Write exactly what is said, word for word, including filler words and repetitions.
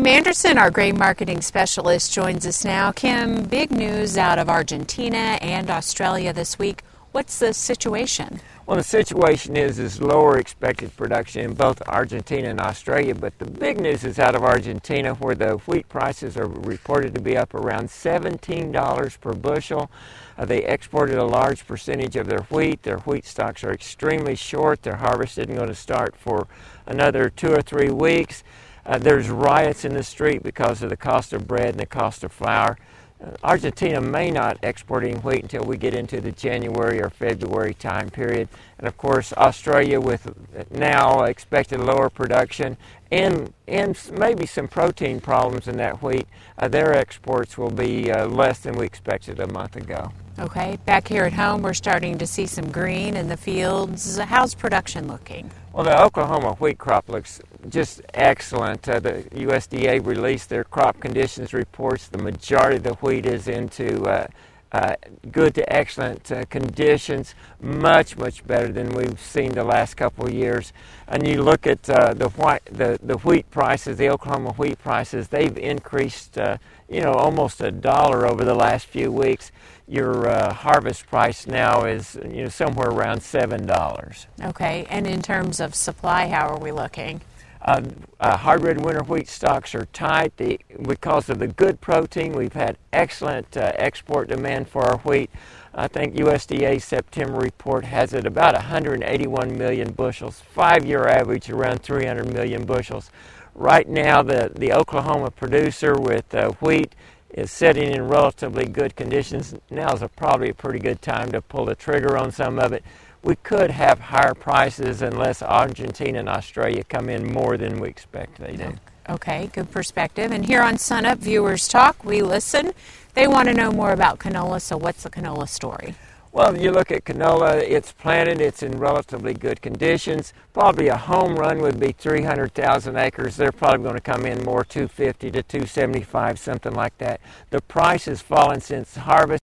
Kim Anderson, our grain marketing specialist, joins us now. Kim, big news out of Argentina and Australia this week. What's the situation? Well, the situation is is lower expected production in both Argentina and Australia, but the big news is out of Argentina, where the wheat prices are reported to be up around seventeen dollars per bushel. Uh, they exported a large percentage of their wheat. Their wheat stocks are extremely short. Their harvest isn't going to start for another two or three weeks. Uh, there's riots in the street because of the cost of bread and the cost of flour. Uh, Argentina may not export any wheat until we get into the January or February time period. And of course, Australia, with now expected lower production and, and maybe some protein problems in that wheat, uh, their exports will be uh, less than we expected a month ago. Okay, back here at home, we're starting to see some green in the fields. How's production looking? Well, the Oklahoma wheat crop looks just excellent. Uh, the U S D A released their crop conditions reports. The majority of the wheat is into uh, uh, good to excellent uh, conditions, much, much better than we've seen the last couple of years. And you look at uh, the, white, the, the wheat prices, the Oklahoma wheat prices, they've increased, uh, you know, almost a dollar over the last few weeks. Your uh, harvest price now is, you know, somewhere around seven dollars. Okay, and in terms of supply, how are we looking? Uh, uh, hard red winter wheat stocks are tight the, because of the good protein. We've had excellent uh, export demand for our wheat. I think U S D A's September report has it about one hundred eighty-one million bushels, five-year average around three hundred million bushels. Right now, the, the Oklahoma producer with uh, wheat is sitting in relatively good conditions. Now is a, probably a pretty good time to pull the trigger on some of it. We could have higher prices unless Argentina and Australia come in more than we expect they do. Okay, good perspective. And here on Sunup, viewers talk, we listen. They want to know more about canola, so what's the canola story? Well, you look at canola, it's planted, it's in relatively good conditions. Probably a home run would be three hundred thousand acres. They're probably going to come in more two fifty to two seventy-five, something like that. The price has fallen since harvest.